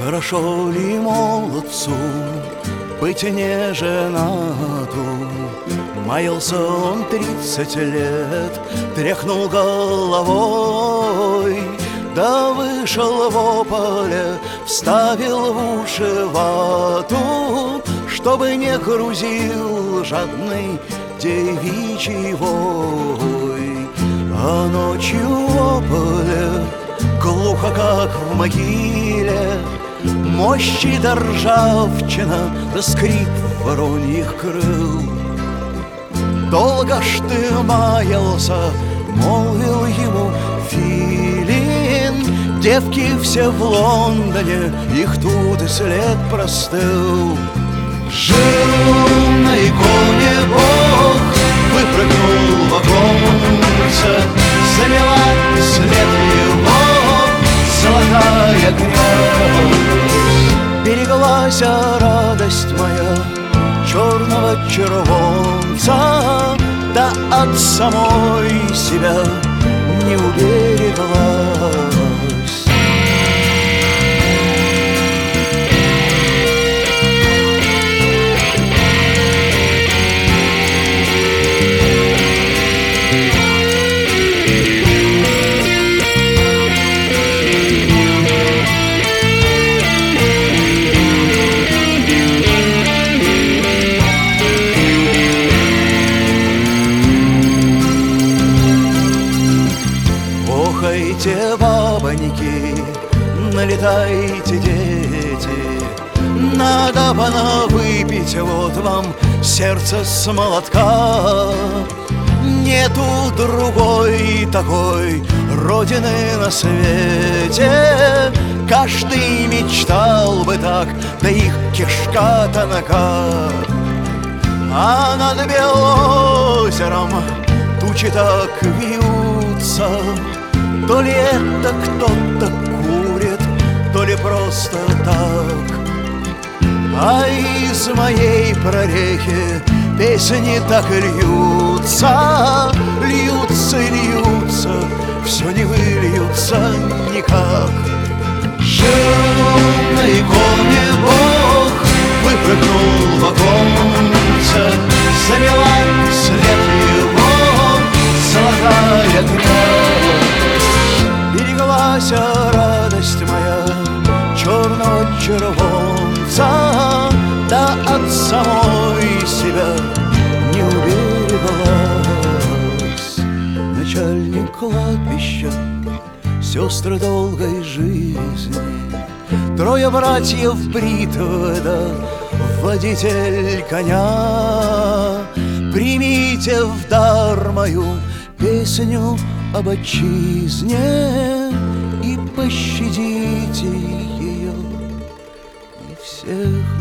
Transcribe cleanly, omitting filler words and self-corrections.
Хорошо ли молодцу быть не женату? Маялся он 30 лет, тряхнул головой, да вышел в поле, вставил в уши вату, чтобы не грузил жадный девичий вой. А ночью в поле, глухо как в могиле, мощи да ржавчина, да скрип вороньих крыл. Долго ж ты маялся, молвил ему Филин, девки все в Лондоне, их тут и след простыл. Жил на иконе Бог, выпрыгнул в оконце, замела след его золотая грязь. Береглась радость моя черного червонца, да от самой себя не убереглась. Охайте, бабоньки, налетайте, дети, надо бы выпить вот вам сердце с молотка. Нету другой такой родины на свете, каждый мечтал бы так, да их кишка тонка. А над Белозером тучи так вьются, то ли это кто-то курит, то ли просто так. А из моей прорехи песни так и льются, льются и льются, все не выльются никак. Жил на иконе Бог, выпрыгнул в оконце, замела след его золотая грязь. Береглась радость моя черного червонца, да от самой себя не убереглась. Начальник кладбища, сестры долгой жизни, трое братьев бритвы, да водитель коня. Примите в дар мою песню об отчизне и пощадите ее и всех